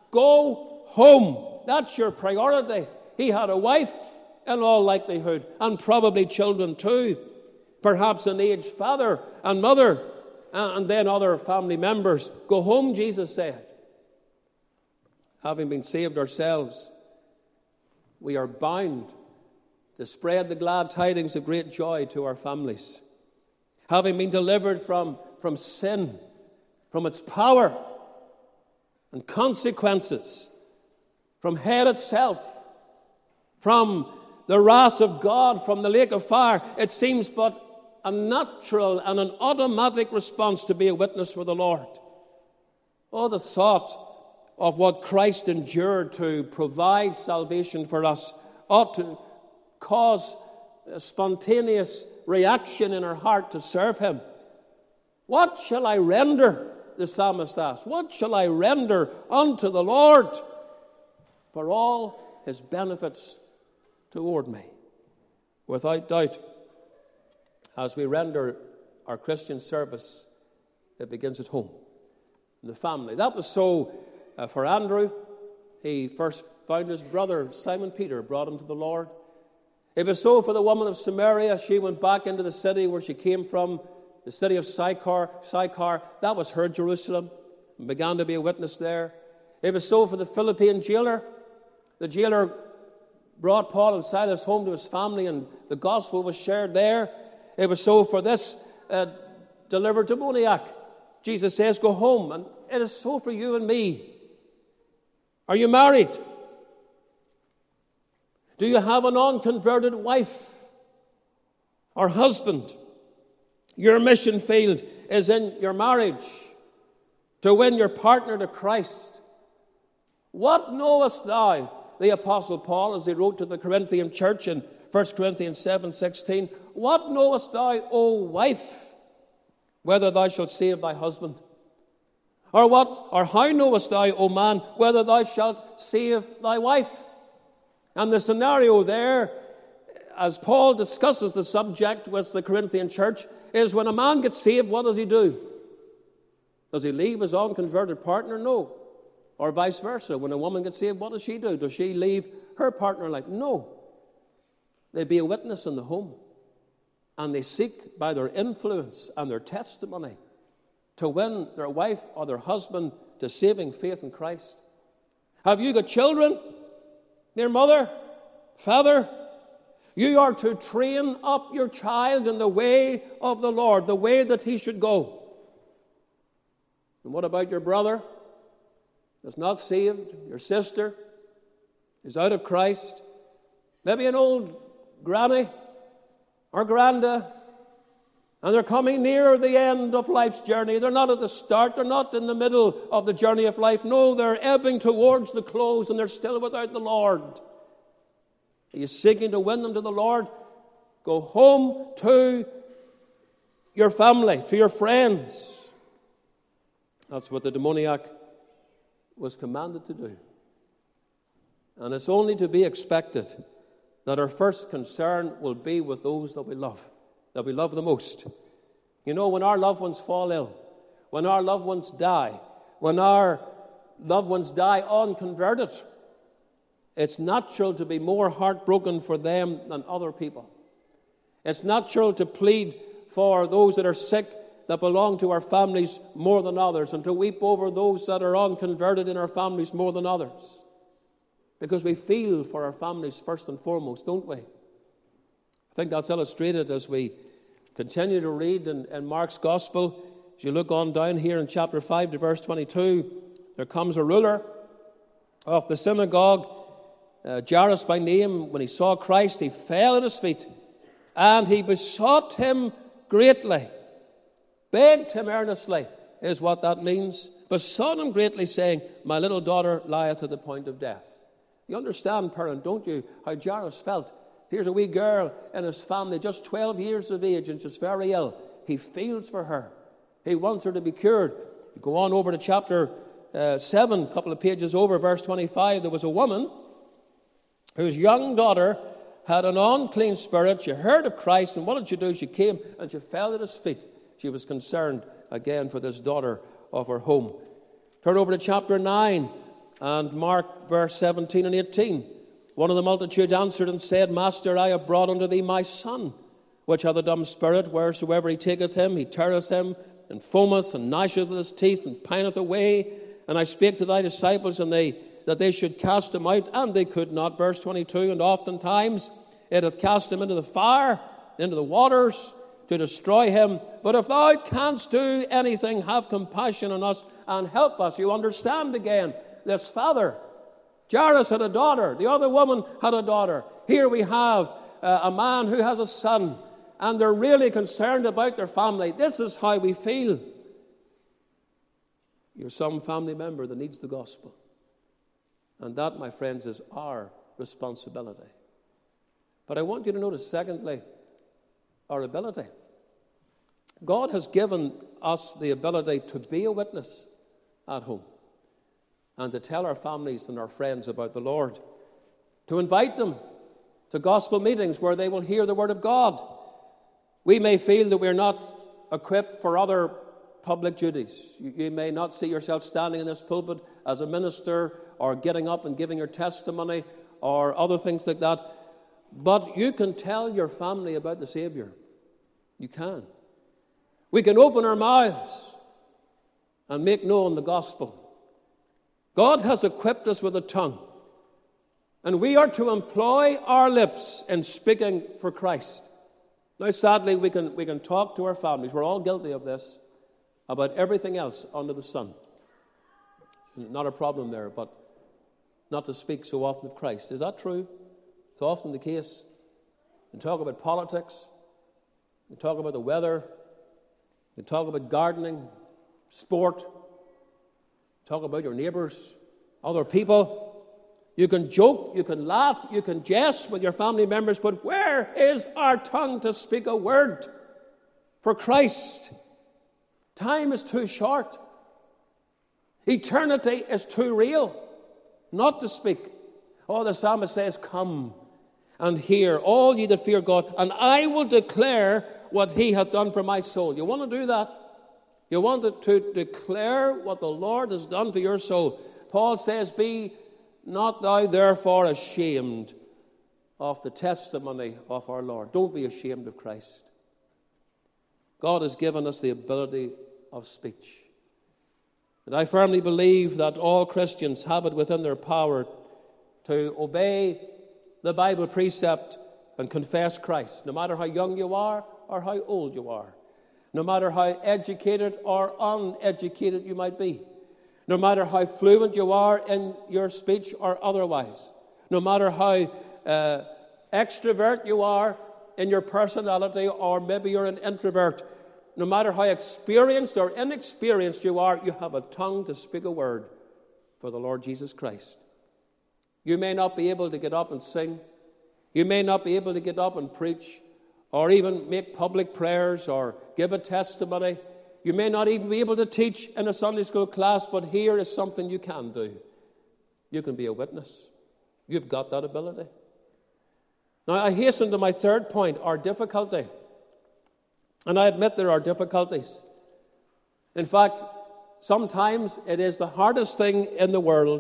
Go home. That's your priority. He had a wife, in all likelihood, and probably children too. Perhaps an aged father and mother, and then other family members. Go home, Jesus said. Having been saved ourselves, we are bound to spread the glad tidings of great joy to our families. Having been delivered from, from sin, from its power and consequences, from hell itself, from the wrath of God, from the lake of fire, it seems but a natural and an automatic response to be a witness for the Lord. Oh, the thought of what Christ endured to provide salvation for us ought to cause a spontaneous reaction in our heart to serve him. What shall I render, the psalmist asked, what shall I render unto the Lord for all his benefits toward me? Without doubt, as we render our Christian service, it begins at home, in the family. That was so uh, for Andrew. He first found his brother, Simon Peter, brought him to the Lord. It was so for the woman of Samaria. She went back into the city where she came from, the city of Sychar. Sychar, that was her Jerusalem, and began to be a witness there. It was so for the Philippian jailer. The jailer brought Paul and Silas home to his family, and the gospel was shared there. It was so for this uh, delivered demoniac. Jesus says, go home. And it is so for you and me. Are you married? Do you have an unconverted wife or husband? Your mission field is in your marriage, to win your partner to Christ. What knowest thou, the Apostle Paul, as he wrote to the Corinthian church in First Corinthians seven sixteen, what knowest thou, O wife, whether thou shalt save thy husband? Or what, or how knowest thou, O man, whether thou shalt save thy wife? And the scenario there, as Paul discusses the subject with the Corinthian church, is when a man gets saved, what does he do? Does he leave his unconverted partner? No. Or vice versa. When a woman gets saved, what does she do? Does she leave her partner? Like, no. They be a witness in the home. And they seek by their influence and their testimony to win their wife or their husband to saving faith in Christ. Have you got children? Dear mother, father, you are to train up your child in the way of the Lord, the way that he should go. And what about your brother that's not saved, your sister is out of Christ, maybe an old granny or granda, and they're coming near the end of life's journey. They're not at the start, they're not in the middle of the journey of life. No, they're ebbing towards the close, and they're still without the Lord. Are you seeking to win them to the Lord? Go home to your family, to your friends. That's what the demoniac was commanded to do. And it's only to be expected that our first concern will be with those that we love, that we love the most. You know, when our loved ones fall ill, when our loved ones die, when our loved ones die unconverted, it's natural to be more heartbroken for them than other people. It's natural to plead for those that are sick, that belong to our families more than others, and to weep over those that are unconverted in our families more than others. Because we feel for our families first and foremost, don't we? I think that's illustrated as we continue to read in, in Mark's Gospel. As you look on down here in chapter five to verse twenty-two, there comes a ruler of the synagogue, uh, Jairus by name. When he saw Christ, he fell at his feet, and he besought him greatly, begged him earnestly, is what that means. Besought him greatly, saying, my little daughter lieth at the point of death. You understand, parent, don't you, how Jairus felt? Here's a wee girl in his family, just twelve years of age, and she's very ill. He feels for her. He wants her to be cured. You go on over to chapter uh, seven, a couple of pages over, verse twenty-five. There was a woman whose young daughter had an unclean spirit. She heard of Christ, and what did she do? She came and she fell at his feet. She was concerned again for this daughter of her home. Turn over to chapter nine And Mark verse seventeen and eighteen. One of the multitude answered and said, Master, I have brought unto thee my son, which hath a dumb spirit. Wheresoever he taketh him, he teareth him, and foameth, and gnasheth with his teeth, and pineth away. And I spake to thy disciples, and they that they should cast him out, and they could not. Verse twenty-two, and oftentimes it hath cast him into the fire, into the waters, to destroy him. But if thou canst do anything, have compassion on us, and help us. You understand again, this father, Jairus had a daughter. The other woman had a daughter. Here we have uh, a man who has a son, and they're really concerned about their family. This is how we feel. You're some family member that needs the gospel. And that, my friends, is our responsibility. But I want you to notice, secondly, our ability. God has given us the ability to be a witness at home and to tell our families and our friends about the Lord, to invite them to gospel meetings where they will hear the word of God. We may feel that we're not equipped for other public duties. You, you may not see yourself standing in this pulpit as a minister or getting up and giving your testimony or other things like that. But you can tell your family about the Savior. You can. We can open our mouths and make known the gospel. God has equipped us with a tongue, and we are to employ our lips in speaking for Christ. Now, sadly, we can, we can talk to our families. We're all guilty of this, about everything else under the sun. Not a problem there, but not to speak so often of Christ. Is that true? It's often the case. We talk about politics. We talk about the weather. We talk about gardening, sport. Talk about your neighbors, other people. You can joke, you can laugh, you can jest with your family members, but where is our tongue to speak a word for Christ? Time is too short. Eternity is too real not to speak. Oh, the psalmist says, come and hear, all ye that fear God, and I will declare what he hath done for my soul. You want to do that? You want to declare what the Lord has done for your soul. Paul says, be not thou therefore ashamed of the testimony of our Lord. Don't be ashamed of Christ. God has given us the ability of speech. And I firmly believe that all Christians have it within their power to obey the Bible precept and confess Christ, no matter how young you are or how old you are. No matter how educated or uneducated you might be. No matter how fluent you are in your speech or otherwise. No matter how uh, extrovert you are in your personality, or maybe you're an introvert. No matter how experienced or inexperienced you are, you have a tongue to speak a word for the Lord Jesus Christ. You may not be able to get up and sing. You may not be able to get up and preach, or even make public prayers, or give a testimony. You may not even be able to teach in a Sunday school class, but here is something you can do. You can be a witness. You've got that ability. Now, I hasten to my third point, our difficulty. And I admit there are difficulties. In fact, sometimes it is the hardest thing in the world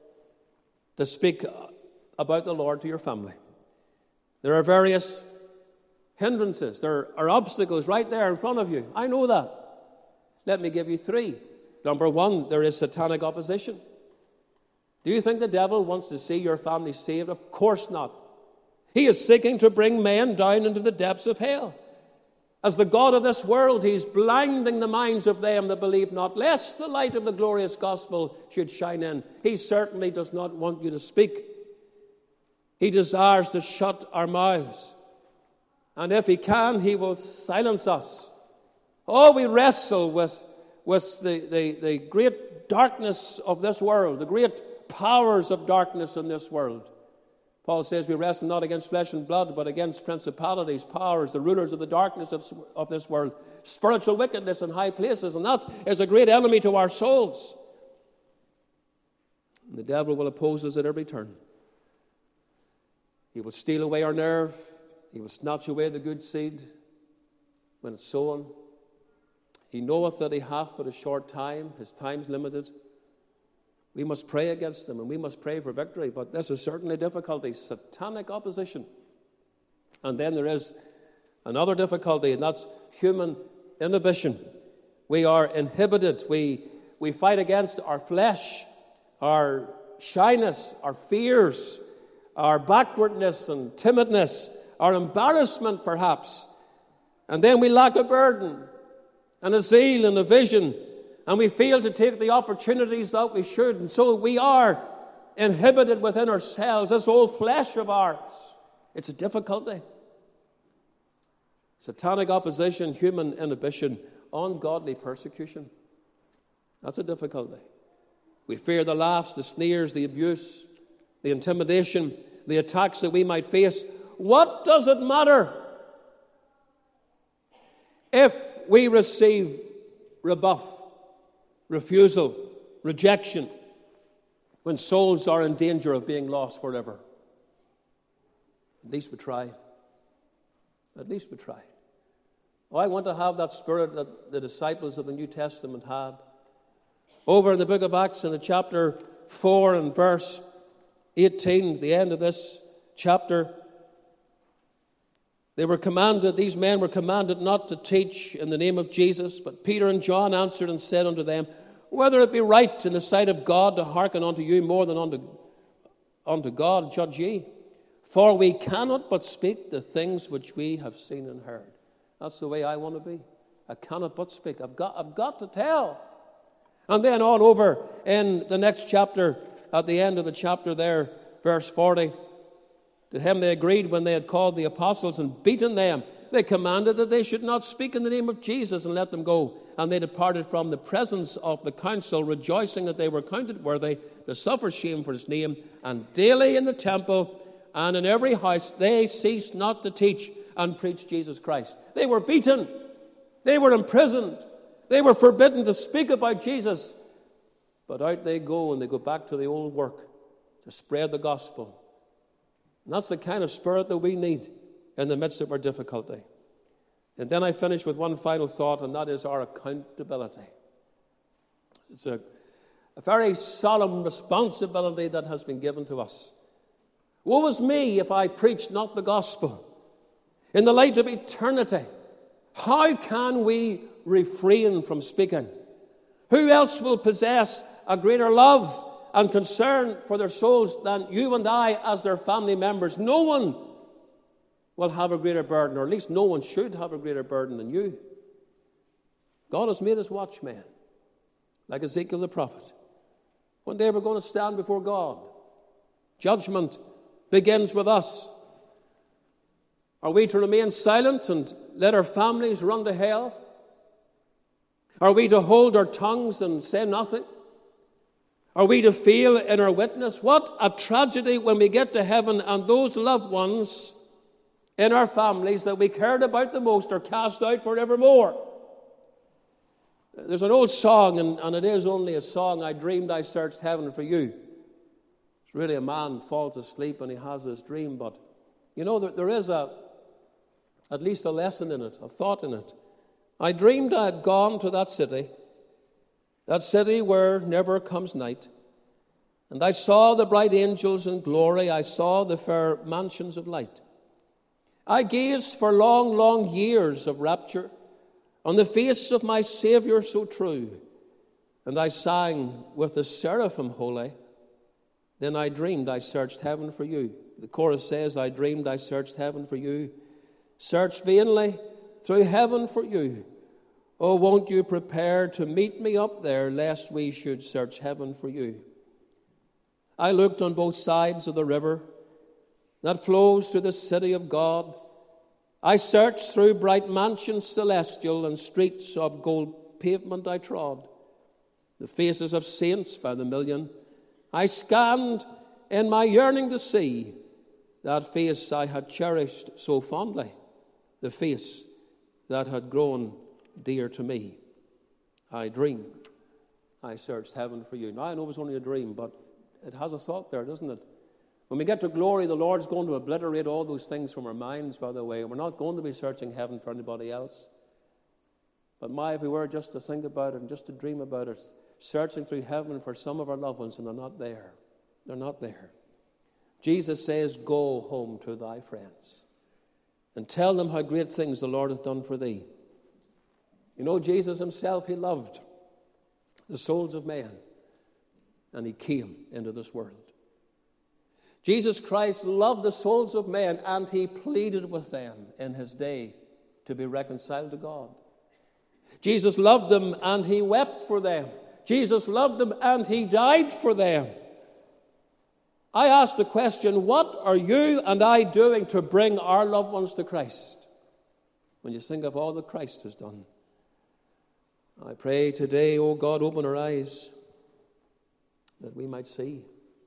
to speak about the Lord to your family. There are various hindrances. There are obstacles right there in front of you. I know that. Let me give you three. Number one, there is satanic opposition. Do you think the devil wants to see your family saved? Of course not. He is seeking to bring men down into the depths of hell. As the god of this world, he's blinding the minds of them that believe not, lest the light of the glorious gospel should shine in. He certainly does not want you to speak. He desires to shut our mouths. And if he can, he will silence us. Oh, we wrestle with, with the, the, the great darkness of this world, the great powers of darkness in this world. Paul says we wrestle not against flesh and blood, but against principalities, powers, the rulers of the darkness of, of this world, spiritual wickedness in high places, and that is a great enemy to our souls. And the devil will oppose us at every turn. He will steal away our nerve. He will snatch away the good seed when it's sown. He knoweth that he hath but a short time. His time's limited. We must pray against them, and we must pray for victory. But this is certainly difficulty, satanic opposition. And then there is another difficulty, and that's human inhibition. We are inhibited. We, we fight against our flesh, our shyness, our fears, our backwardness and timidness, our embarrassment perhaps. And then we lack a burden and a zeal and a vision, and we fail to take the opportunities that we should. And so we are inhibited within ourselves, this old flesh of ours. It's a difficulty. Satanic opposition, human inhibition, ungodly persecution. That's a difficulty. We fear the laughs, the sneers, the abuse, the intimidation, the attacks that we might face. What does it matter if we receive rebuff, refusal, rejection, when souls are in danger of being lost forever? At least we try. At least we try. Oh, I want to have that spirit that the disciples of the New Testament had. Over in the book of Acts, in the chapter four and verse eighteen, the end of this chapter, they were commanded, these men were commanded not to teach in the name of Jesus, but Peter and John answered and said unto them, whether it be right in the sight of God to hearken unto you more than unto, unto God, judge ye. For we cannot but speak the things which we have seen and heard. That's the way I want to be. I cannot but speak. I've got, I've got to tell. And then on over in the next chapter, at the end of the chapter there, verse forty, to him they agreed when they had called the apostles and beaten them. They commanded that they should not speak in the name of Jesus and let them go. And they departed from the presence of the council, rejoicing that they were counted worthy to suffer shame for his name. And daily in the temple and in every house they ceased not to teach and preach Jesus Christ. They were beaten. They were imprisoned. They were forbidden to speak about Jesus. But out they go, and they go back to the old work to spread the gospel. And that's the kind of spirit that we need in the midst of our difficulty. And then I finish with one final thought, and that is our accountability. It's a, a very solemn responsibility that has been given to us. Woe is me if I preach not the gospel. In the light of eternity, how can we refrain from speaking? Who else will possess a greater love and concern for their souls than you and I as their family members? No one will have a greater burden, or at least no one should have a greater burden than you. God has made us watchmen, like Ezekiel the prophet. One day we're going to stand before God. Judgment begins with us. Are we to remain silent and let our families run to hell? Are we to hold our tongues and say nothing? Are we to fail in our witness? What a tragedy when we get to heaven and those loved ones in our families that we cared about the most are cast out forevermore. There's an old song, and, and it is only a song, I dreamed I searched heaven for you. It's really a man falls asleep and he has this dream, but you know, there, there is a at least a lesson in it, a thought in it. I dreamed I had gone to that city, that city where never comes night, and I saw the bright angels in glory, I saw the fair mansions of light. I gazed for long, long years of rapture on the face of my Saviour so true, and I sang with the seraphim holy, then I dreamed I searched heaven for you. The chorus says, I dreamed I searched heaven for you, searched vainly through heaven for you. Oh, won't you prepare to meet me up there, lest we should search heaven for you. I looked on both sides of the river that flows to the city of God. I searched through bright mansions celestial and streets of gold pavement I trod. The faces of saints by the million I scanned in my yearning to see that face I had cherished so fondly, the face that had grown dear to me. I dreamed I searched heaven for you. Now, I know it was only a dream, but it has a thought there, doesn't it? When we get to glory, the Lord's going to obliterate all those things from our minds, by the way. We're not going to be searching heaven for anybody else. But my, if we were just to think about it and just to dream about it, searching through heaven for some of our loved ones, and they're not there. They're not there. Jesus says, go home to thy friends and tell them how great things the Lord hath done for thee. You know, Jesus himself, he loved the souls of men, and he came into this world. Jesus Christ loved the souls of men, and he pleaded with them in his day to be reconciled to God. Jesus loved them, and he wept for them. Jesus loved them, and he died for them. I ask the question, what are you and I doing to bring our loved ones to Christ? When you think of all that Christ has done. I pray today, oh God, open our eyes that we might see.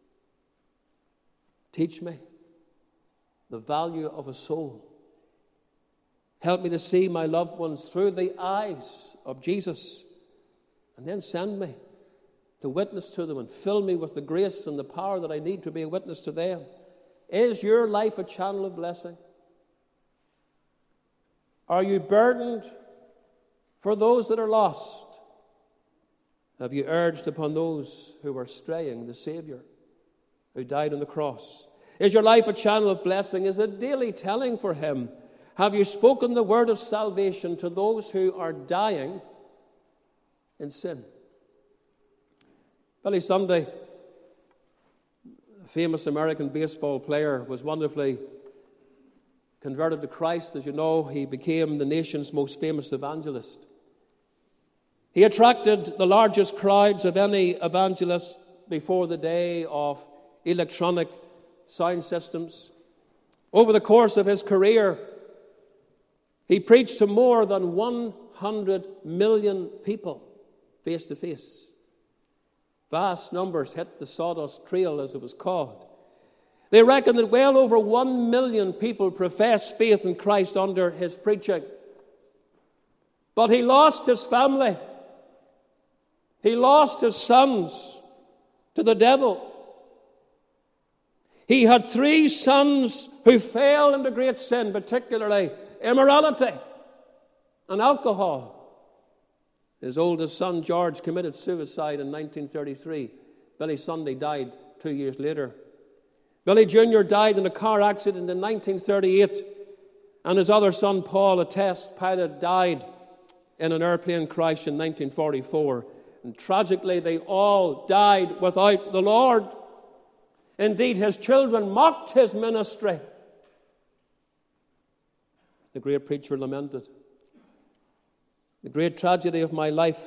Teach me the value of a soul. Help me to see my loved ones through the eyes of Jesus. And then send me to witness to them and fill me with the grace and the power that I need to be a witness to them. Is your life a channel of blessing? Are you burdened for those that are lost? Have you urged upon those who are straying the Savior who died on the cross? Is your life a channel of blessing? Is it daily telling for him? Have you spoken the word of salvation to those who are dying in sin? Billy Sunday, a famous American baseball player, was wonderfully converted to Christ. As you know, he became the nation's most famous evangelist. He attracted the largest crowds of any evangelist before the day of electronic sound systems. Over the course of his career, he preached to more than one hundred million people face to face. Vast numbers hit the Sawdust Trail, as it was called. They reckon that well over one million people professed faith in Christ under his preaching. But he lost his family. He lost his sons to the devil. He had three sons who fell into great sin, particularly immorality and alcohol. His oldest son, George, committed suicide in nineteen thirty-three. Billy Sunday died two years later. Billy Junior died in a car accident in nineteen thirty-eight. And his other son, Paul, a test pilot, died in an airplane crash in nineteen forty-four. And tragically, they all died without the Lord. Indeed, his children mocked his ministry. The great preacher lamented, the great tragedy of my life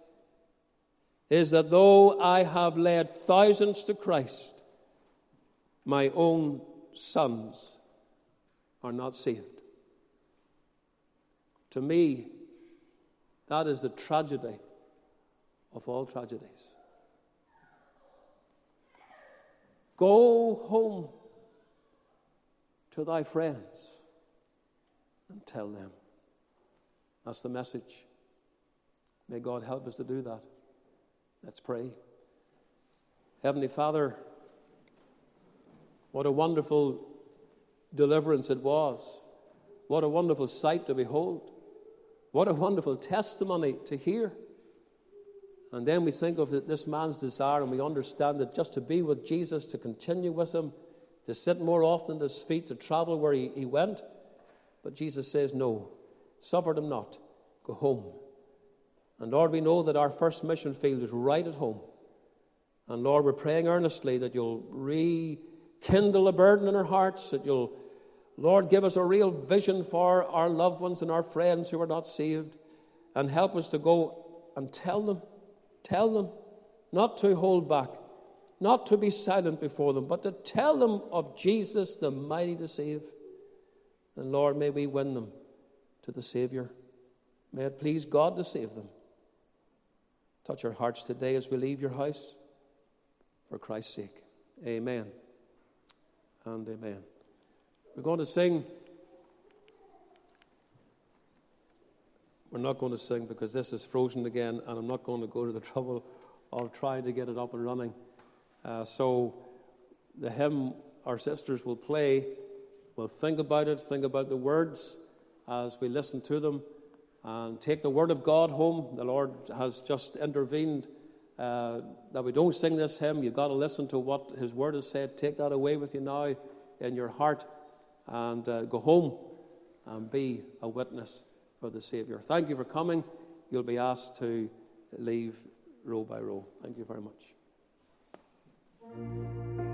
is that though I have led thousands to Christ, my own sons are not saved. To me, that is the tragedy of all tragedies. Go home to thy friends and tell them. That's the message. May God help us to do that. Let's pray. Heavenly Father, what a wonderful deliverance it was. What a wonderful sight to behold. What a wonderful testimony to hear. And then we think of this man's desire, and we understand that just to be with Jesus, to continue with him, to sit more often at his feet, to travel where he, he went. But Jesus says, no, suffer them not. Go home. And Lord, we know that our first mission field is right at home. And Lord, we're praying earnestly that you'll rekindle a burden in our hearts, that you'll, Lord, give us a real vision for our loved ones and our friends who are not saved, and help us to go and tell them, tell them, not to hold back, not to be silent before them, but to tell them of Jesus, the mighty to save. And Lord, may we win them to the Savior. May it please God to save them. Touch our hearts today as we leave your house, for Christ's sake. Amen and amen. We're going to sing. We're not going to sing because this is frozen again, and I'm not going to go to the trouble of trying to get it up and running. Uh, so the hymn our sisters will play, we'll think about it, think about the words as we listen to them, and take the Word of God home. The Lord has just intervened uh, that we don't sing this hymn, you've got to listen to what his word has said. Take that away with you now in your heart, and uh, go home and be a witness for the Saviour. Thank you for coming. You'll be asked to leave row by row. Thank you very much.